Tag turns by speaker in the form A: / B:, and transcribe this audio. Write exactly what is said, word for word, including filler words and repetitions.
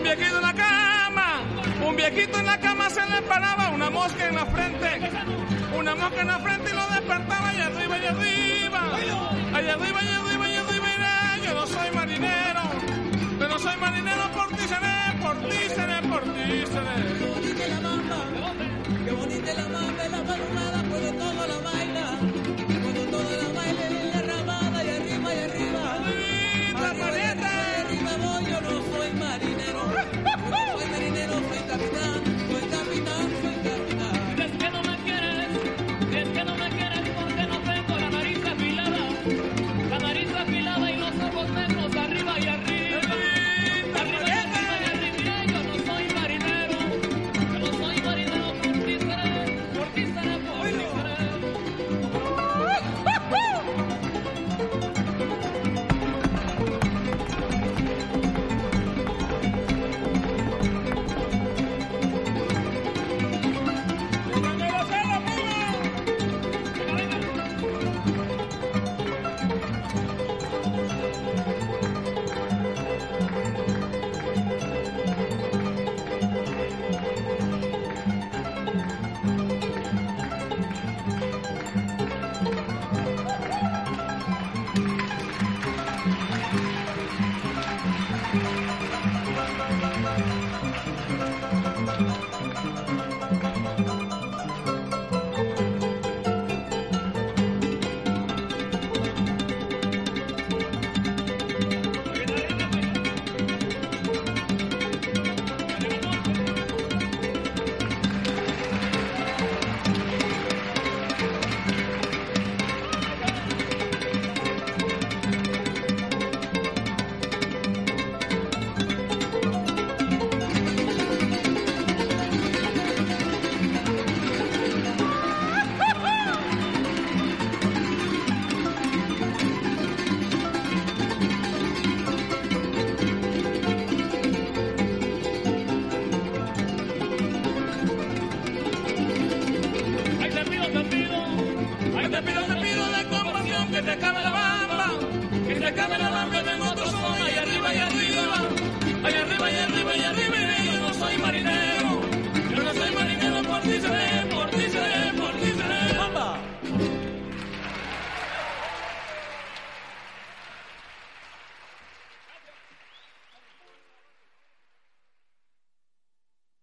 A: viejito en la cama, un viejito en la cama se le paraba una mosca en la frente, una mosca en la frente y lo despertaba allá arriba, allá arriba, allá arriba, allá arriba, allá arriba, y yo no soy marinero, yo no soy marinero, por ti seré, por ti seré, por ti seré.
B: Qué bonita la mamba, qué bonita la mamba, la palomada, cuando todo la baila, cuando todo la baila en la ramada, y arriba, y arriba, arriba, y arriba voy, yo no soy marinero, yo no soy marinero, soy capitán, soy capitán, soy capitán.
C: Es que no me quieres, es que no me quieres porque no tengo la nariz afilada, la nariz afilada y los ojos negros arriba y arriba, arriba y arriba y arriba, yo no soy marinero, yo no soy marinero, por ti seré, por ti seré, por ti seré. Ay, te pido, te pido, ay, te pido, te pido de compasión que te acabe la bamba, que te acabe la bamba, tengo otro son, ahí arriba, y arriba, ahí arriba, y arriba.